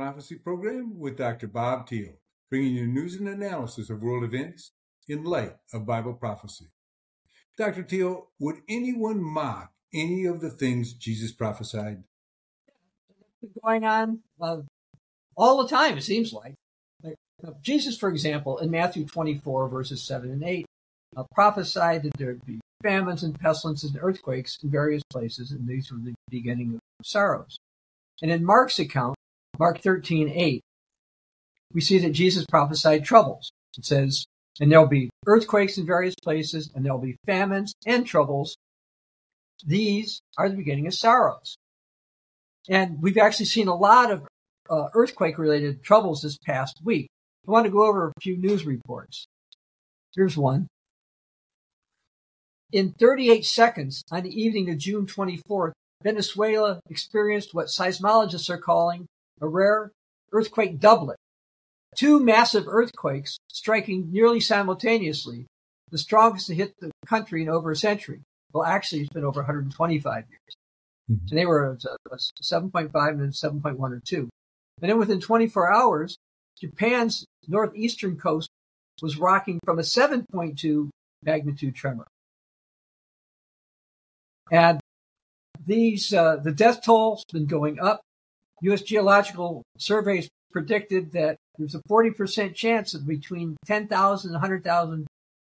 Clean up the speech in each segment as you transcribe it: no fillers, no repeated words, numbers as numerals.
Prophecy program with Dr. Bob Thiel, bringing you news and analysis of world events in light of Bible prophecy. Dr. Thiel, would anyone mock any of the things Jesus prophesied? Going on all the time, it seems like. Jesus, for example, in Matthew 24, verses 7 and 8, prophesied that there would be famines and pestilences and earthquakes in various places, and these were the beginning of sorrows. And in Mark's account, Mark 13:8, we see that Jesus prophesied troubles. It says, and there'll be earthquakes in various places, and there'll be famines and troubles. These are the beginning of sorrows. And we've actually seen a lot of earthquake-related troubles this past week. I want to go over a few news reports. Here's one. In 38 seconds on the evening of June 24th, Venezuela experienced what seismologists are calling a rare earthquake doublet. Two massive earthquakes striking nearly simultaneously, the strongest to hit the country in over a century. Well, actually, it's been over 125 years. And they were 7.5 and then 7.1 or 2. And then within 24 hours, Japan's northeastern coast was rocking from a 7.2 magnitude tremor. And these, the death toll's been going up. U.S. Geological Surveys predicted that there's a 40% chance of between 10,000 and 100,000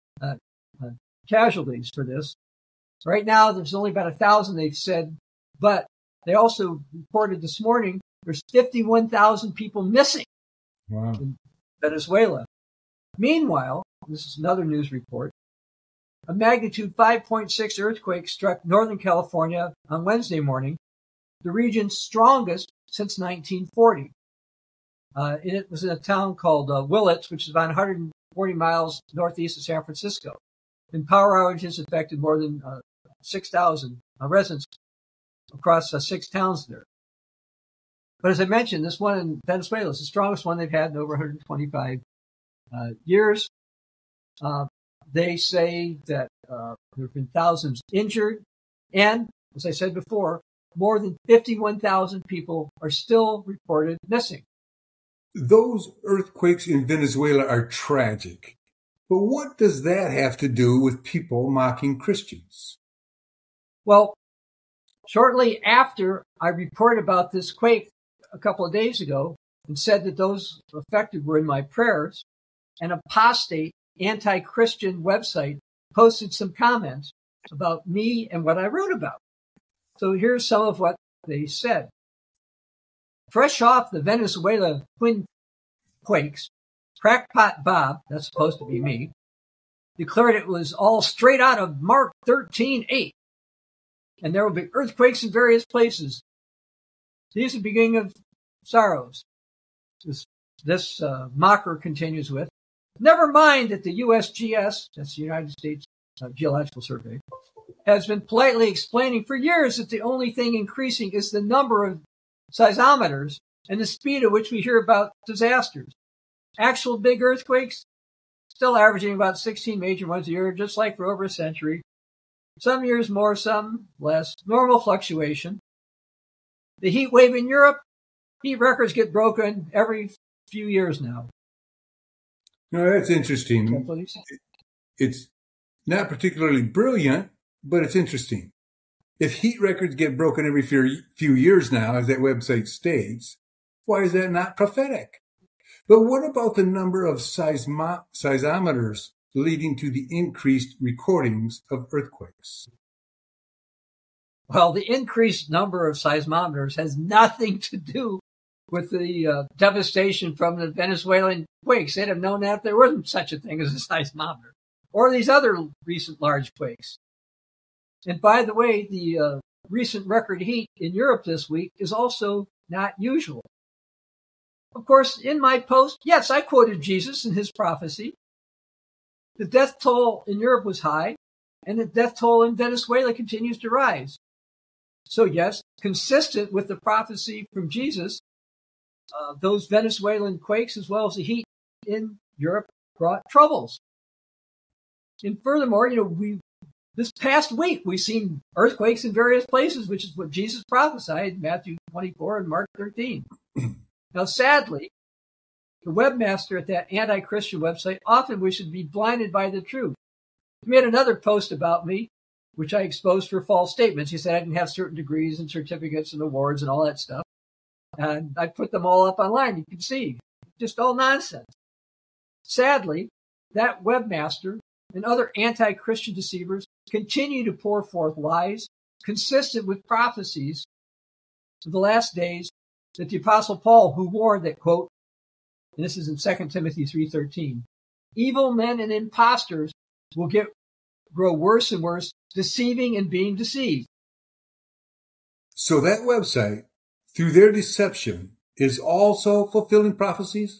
casualties for this. Right now, there's only about 1,000, they've said, but they also reported this morning there's 51,000 people missing in Venezuela. Meanwhile, this is another news report, a magnitude 5.6 earthquake struck Northern California on Wednesday morning, the region's strongest since 1940. It was in a town called Willits, which is about 140 miles northeast of San Francisco. And power outages affected more than 6,000 residents across 6 towns there. But as I mentioned, this one in Venezuela is the strongest one they've had in over 125 years. They say that there have been thousands injured. And, as I said before, more than 51,000 people are still reported missing. Those earthquakes in Venezuela are tragic. But what does that have to do with people mocking Christians? Well, shortly after I reported about this quake a couple of days ago and said that those affected were in my prayers, an apostate anti-Christian website posted some comments about me and what I wrote about. So here's some of what they said. Fresh off the Venezuela twin quakes, Crackpot Bob, that's supposed to be me, declared it was all straight out of Mark 13:8. And there will be earthquakes in various places. These are the beginning of sorrows. This mocker continues with, never mind that the USGS, that's the United States Geological Survey, has been politely explaining for years that the only thing increasing is the number of seismometers and the speed at which we hear about disasters. Actual big earthquakes, still averaging about 16 major ones a year, just like for over a century. Some years more, some less. Normal fluctuation. The heat wave in Europe, heat records get broken every few years now. No, that's interesting. It's not particularly brilliant, but it's interesting. If heat records get broken every few years now, as that website states, why is that not prophetic? But what about the number of seismometers leading to the increased recordings of earthquakes? Well, the increased number of seismometers has nothing to do with the devastation from the Venezuelan quakes. They'd have known that if there wasn't such a thing as a seismometer, or these other recent large quakes. And by the way, the recent record heat in Europe this week is also not usual. Of course, in my post, yes, I quoted Jesus and his prophecy. The death toll in Europe was high, and the death toll in Venezuela continues to rise. So yes, consistent with the prophecy from Jesus, those Venezuelan quakes as well as the heat in Europe brought troubles. And furthermore, this past week we've seen earthquakes in various places, which is what Jesus prophesied in Matthew 24 and Mark 13. Now, sadly, the webmaster at that anti-Christian website often wishes to be blinded by the truth. He made another post about me, which I exposed for false statements. He said I didn't have certain degrees and certificates and awards and all that stuff. And I put them all up online. You can see. Just all nonsense. Sadly, that webmaster and other anti-Christian deceivers continue to pour forth lies consistent with prophecies of the last days that the Apostle Paul, who warned that, quote, and this is in 2 Timothy 3:13, evil men and impostors will grow worse and worse, deceiving and being deceived. So that website, through their deception, is also fulfilling prophecies?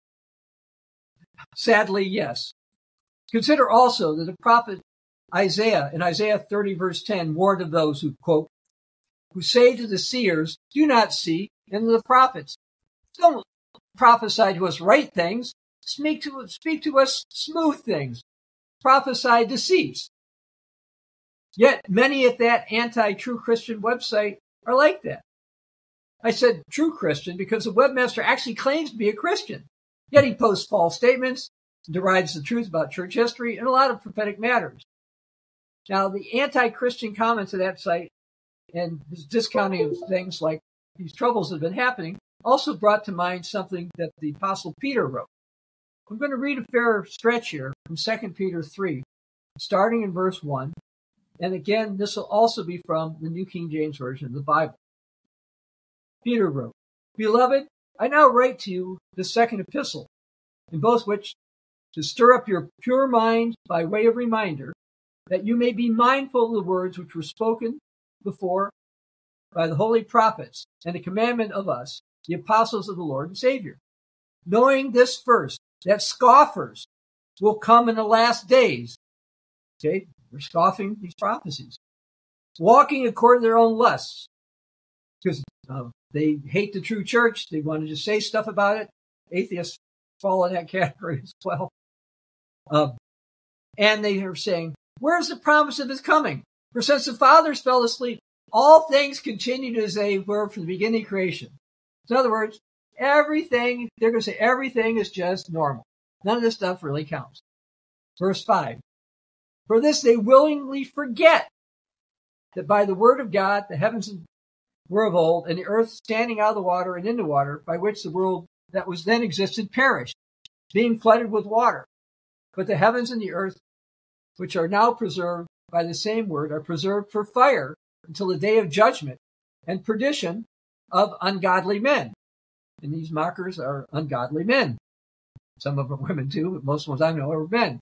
Sadly, yes. Consider also that the prophet Isaiah, in Isaiah 30, verse 10, warned of those who, quote, who say to the seers, do not see, and to the prophets, don't prophesy to us right things, speak to us smooth things, prophesy deceits. Yet many at that anti-true Christian website are like that. I said true Christian because the webmaster actually claims to be a Christian, yet he posts false statements, derides the truth about church history, and a lot of prophetic matters. Now, the anti-Christian comments of that site and his discounting of things like these troubles that have been happening also brought to mind something that the Apostle Peter wrote. I'm going to read a fair stretch here from 2 Peter 3, starting in verse 1. And again, this will also be from the New King James Version of the Bible. Peter wrote, Beloved, I now write to you the second epistle, in both which to stir up your pure mind by way of reminder, that you may be mindful of the words which were spoken before by the holy prophets and the commandment of us, the apostles of the Lord and Savior. Knowing this first, that scoffers will come in the last days. Okay, they're scoffing these prophecies. Walking according to their own lusts. Because they hate the true church. They want to just say stuff about it. Atheists fall in that category as well. And they are saying, where's the promise of his coming? For since the fathers fell asleep, all things continue as they were from the beginning of creation. In other words, they're going to say everything is just normal. None of this stuff really counts. Verse 5. For this they willingly forget that by the word of God the heavens were of old, and the earth standing out of the water and in the water, by which the world that was then existed perished, being flooded with water. But the heavens and the earth, which are now preserved by the same word, are preserved for fire until the day of judgment and perdition of ungodly men. And these mockers are ungodly men. Some of them are women too, but most ones I know are men.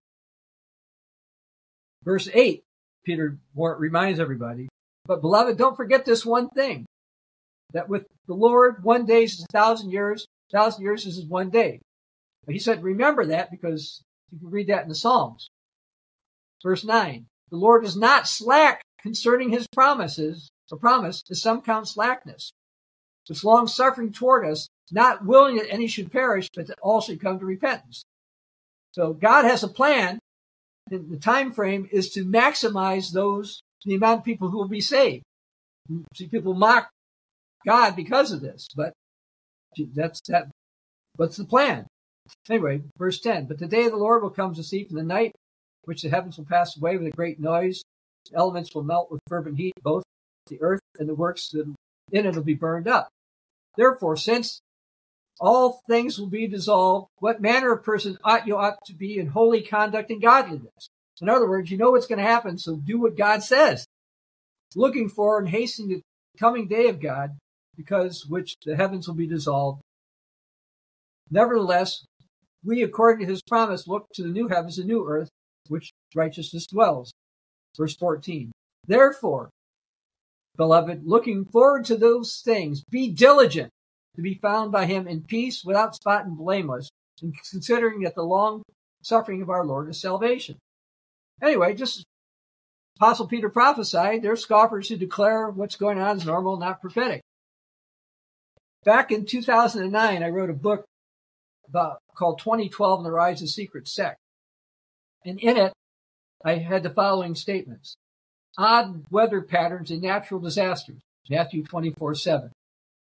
Verse 8, Peter reminds everybody, but beloved, don't forget this one thing, that with the Lord, 1 day is 1,000 years, 1,000 years is 1 day. But he said, remember that, because you can read that in the Psalms. Verse 9, the Lord is not slack concerning his promise, as some count slackness. It's long suffering toward us, not willing that any should perish, but that all should come to repentance. So God has a plan. And the time frame is to maximize the amount of people who will be saved. See, people mock God because of this, but that's that. What's the plan? Anyway, verse 10, but the day of the Lord will come as a thief in the night, which the heavens will pass away with a great noise. The elements will melt with fervent heat, both the earth and the works in it will be burned up. Therefore, since all things will be dissolved, what manner of person you ought to be in holy conduct and godliness? In other words, you know what's going to happen, so do what God says. Looking for and hastening the coming day of God, because which the heavens will be dissolved. Nevertheless, we, according to his promise, look to the new heavens and new earth, which righteousness dwells. Verse 14. Therefore, beloved, looking forward to those things, be diligent to be found by him in peace, without spot and blameless, and considering that the long suffering of our Lord is salvation. Anyway, just Apostle Peter prophesied, there are scoffers who declare what's going on is normal, not prophetic. Back in 2009, I wrote a book called 2012 and the Rise of Secret Sect. And in it, I had the following statements. Odd weather patterns and natural disasters, Matthew 24:7.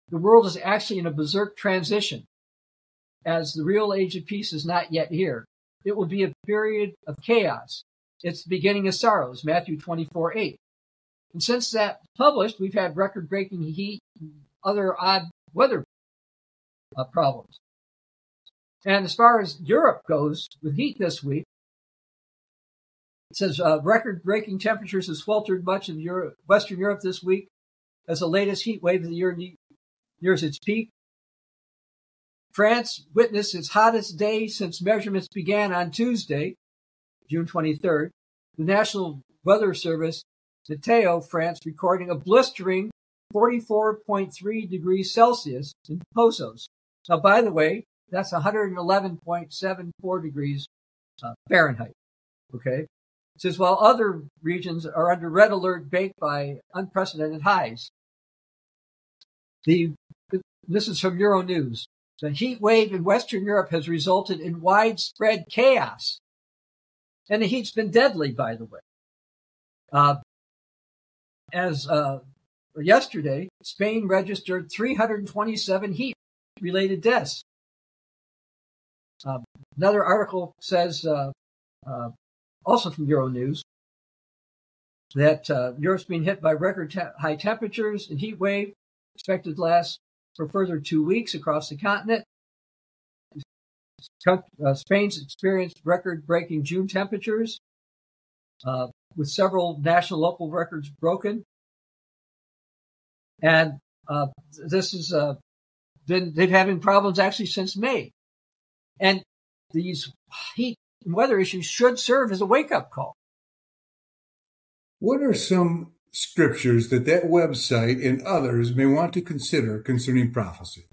the world is actually in a berserk transition, as the real age of peace is not yet here. It will be a period of chaos. It's the beginning of sorrows, Matthew 24:8. And since that published, we've had record-breaking heat and other odd weather problems. And as far as Europe goes, with heat this week, it says record-breaking temperatures have sweltered much of Western Europe this week as the latest heat wave of the year nears its peak. France witnessed its hottest day since measurements began on Tuesday, June 23rd. The National Weather Service, Meteo France, recording a blistering 44.3 degrees Celsius in Pozos. Now, by the way, that's 111.74 degrees Fahrenheit. Okay? It says, while other regions are under red alert baked by unprecedented highs. This is from Euronews. The heat wave in Western Europe has resulted in widespread chaos. And the heat's been deadly, by the way. Yesterday, Spain registered 327 heat-related deaths. Another article says, also from Euronews, that Europe's being hit by record high temperatures and heat wave expected to last for a further 2 weeks across the continent. Spain's experienced record-breaking June temperatures, with several national local records broken. And this is they've having problems actually since May. And these heat and weather issues should serve as a wake-up call. What are some scriptures that website and others may want to consider concerning prophecy?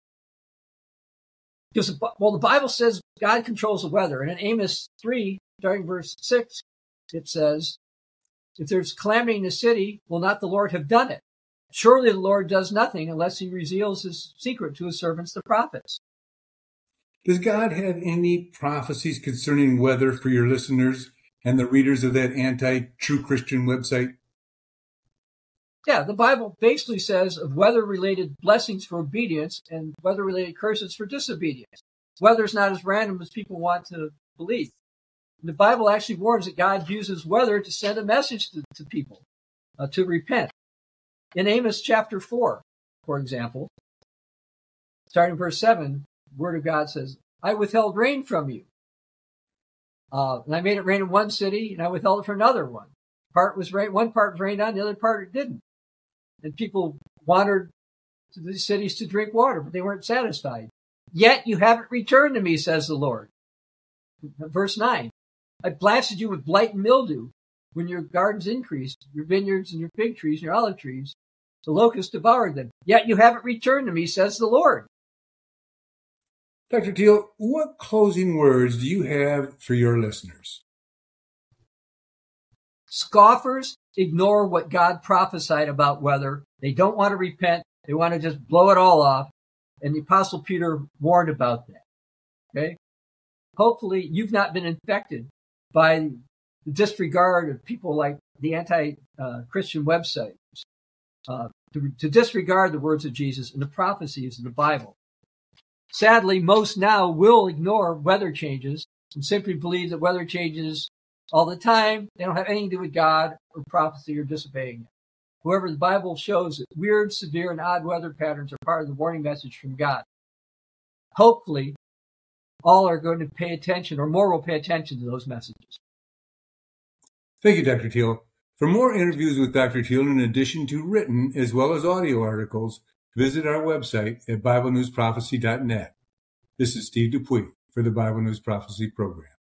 Because, well, the Bible says God controls the weather. And in Amos 3, starting verse 6, it says, if there's calamity in the city, will not the Lord have done it? Surely the Lord does nothing unless he reveals his secret to his servants, the prophets. Does God have any prophecies concerning weather for your listeners and the readers of that anti-true Christian website? Yeah, the Bible basically says of weather-related blessings for obedience and weather-related curses for disobedience. Weather's not as random as people want to believe. The Bible actually warns that God uses weather to send a message to people, to repent. In Amos chapter 4, for example, starting verse 7, the Word of God says, I withheld rain from you. And I made it rain in one city, and I withheld it from another one. One part was rained on, the other part it didn't. And people wandered to these cities to drink water, but they weren't satisfied. Yet you haven't returned to me, says the Lord. Verse 9, I blasted you with blight and mildew. When your gardens increased, your vineyards and your fig trees and your olive trees, the locusts devoured them. Yet you haven't returned to me, says the Lord. Dr. Teal, what closing words do you have for your listeners? Scoffers ignore what God prophesied about weather. They don't want to repent. They want to just blow it all off. And the Apostle Peter warned about that. Okay? Hopefully you've not been infected by the disregard of people like the anti-Christian websites, to disregard the words of Jesus and the prophecies of the Bible. Sadly, most now will ignore weather changes and simply believe that weather changes all the time. They don't have anything to do with God or prophecy or disobeying it. However, the Bible shows that weird, severe, and odd weather patterns are part of the warning message from God. Hopefully, all are going to pay attention, or more will pay attention to those messages. Thank you, Dr. Teal. For more interviews with Dr. Teal, in addition to written as well as audio articles, visit our website at BibleNewsProphecy.net. This is Steve Dupuy for the Bible News Prophecy Program.